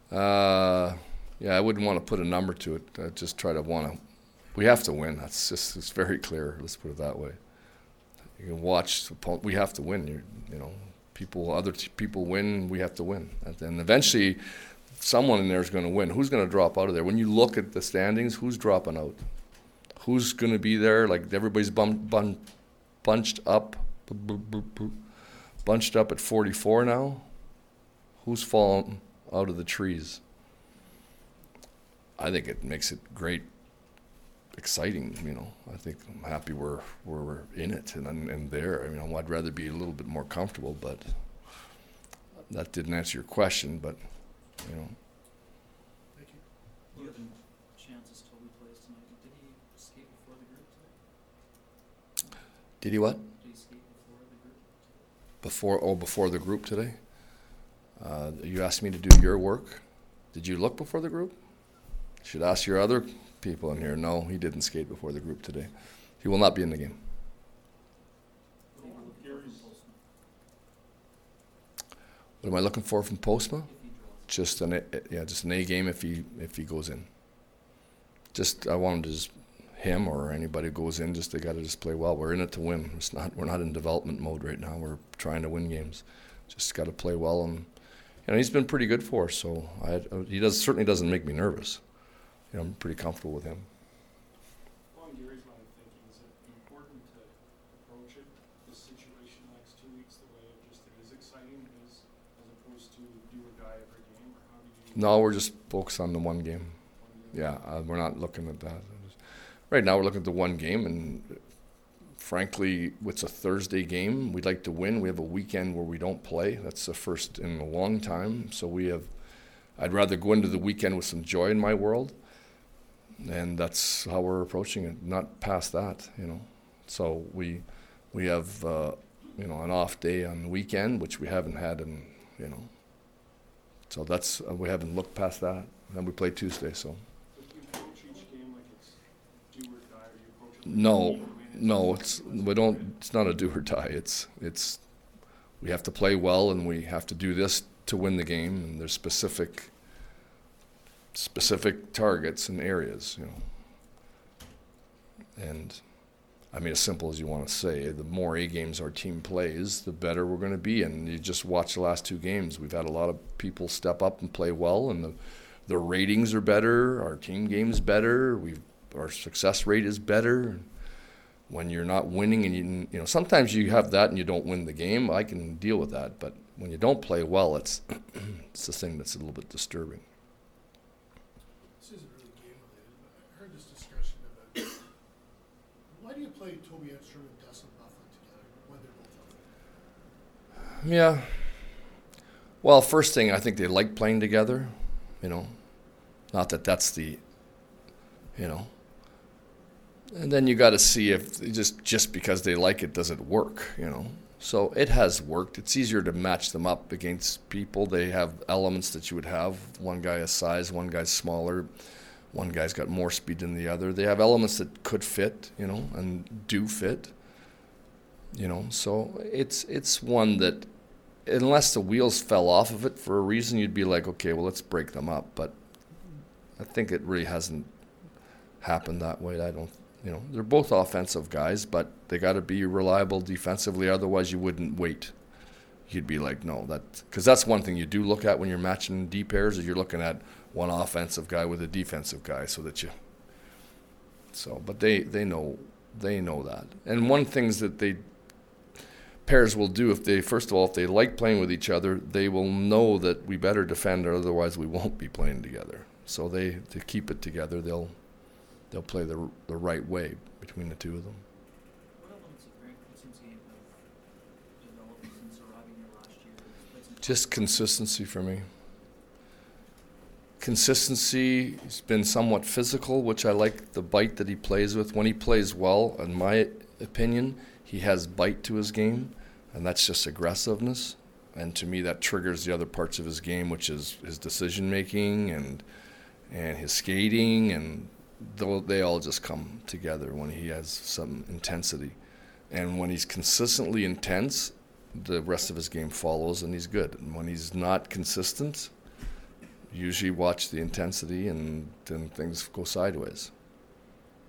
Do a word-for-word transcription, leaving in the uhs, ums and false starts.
Uh, yeah, I wouldn't want to put a number to it. I just try to want to. We have to win. That's just it's very clear. Let's put it that way. You can watch. We have to win. You, you know, people, other t- people win. We have to win, and eventually, someone in there is going to win. Who's going to drop out of there? When you look at the standings, who's dropping out? Who's going to be there? Like everybody's bum, bun, bunched up, bunched up at forty-four now. Who's fallen out of the trees? I think it makes it great, exciting. You know, I think I'm happy we're we're, we're in it and and there. I mean, I'd rather be a little bit more comfortable, but that didn't answer your question. But you know. Thank you. You have a chance as Toby plays tonight. Did he skate before the group today? Did he what? Did he skate before the group? Before oh before the group today. Uh, you asked me to do your work. Did you look before the group? You should ask your other people in here. No, he didn't skate before the group today. He will not be in the game. What am I looking for from Postma? Just an a, yeah, just an A game if he if he goes in. Just I want him to just him or anybody who goes in. Just they got to just play well. We're in it to win. It's not we're not in development mode right now. We're trying to win games. Just got to play well, and you know he's been pretty good for us. So I, he does certainly doesn't make me nervous. You know, I'm pretty comfortable with him. Along Gary's line of thinking, is it important to approach it, this situation the next two weeks, the way it just it is exciting as, as opposed to do or die every game, or how do you? No, we're just focused on the one game. One game? Yeah, uh, we're not looking at that. Right now, we're looking at the one game, and frankly, it's a Thursday game. We'd like to win. We have a weekend where we don't play. That's the first in a long time. So we have. I'd rather go into the weekend with some joy in my world. And that's how we're approaching it, not past that, you know. So we we have, uh, you know, an off day on the weekend, which we haven't had in, you know. So that's, uh, we haven't looked past that. And we play Tuesday, so. But you approach each game like it's do or die, or you approach it like No, you win? no, it's, we don't, it's not a do or die. It's, it's, we have to play well and we have to do this to win the game, and there's specific specific targets and areas, you know. And I mean, as simple as you want to say, the more A games our team plays, the better we're going to be. And you just watch the last two games. We've had a lot of people step up and play well, and the the ratings are better. Our team game's better. We our success rate is better. When you're not winning, and you you know sometimes you have that and you don't win the game. I can deal with that, but when you don't play well, it's it's the thing that's a little bit disturbing. This isn't really game related, but I heard this discussion about why do you play Toby Edstrom and Dustin Byfuglien together when they're both out there? Yeah. Well, first thing, I think they like playing together, you know. Not that that's the, you know. And then you got to see if just just because they like it, does it work, you know. So it has worked. It's easier to match them up against people. They have elements that you would have. One guy has size, one guy's smaller, one guy's got more speed than the other. They have elements that could fit, you know, and do fit, you know. So it's it's one that, unless the wheels fell off of it for a reason, you'd be like, okay, well, let's break them up. But I think it really hasn't happened that way. I don't. You know, they're both offensive guys, but they got to be reliable defensively. Otherwise, you wouldn't wait. You'd be like, no, that because that's one thing you do look at when you're matching D pairs is you're looking at one offensive guy with a defensive guy, so that you. So, but they they know they know that, and one things that they pairs will do if they first of all if they like playing with each other, they will know that we better defend or otherwise we won't be playing together. So they to keep it together, they'll. They'll play the the right way between the two of them. What elements of Greg Kitchen's game have developed since arriving here last year? Just consistency for me. Consistency. He's been somewhat physical, which I like the bite that he plays with. When he plays well, in my opinion, he has bite to his game, and that's just aggressiveness. And to me, that triggers the other parts of his game, which is his decision making and and his skating and. They all just come together when he has some intensity. And when he's consistently intense, the rest of his game follows and he's good. And when he's not consistent, usually watch the intensity, and then things go sideways.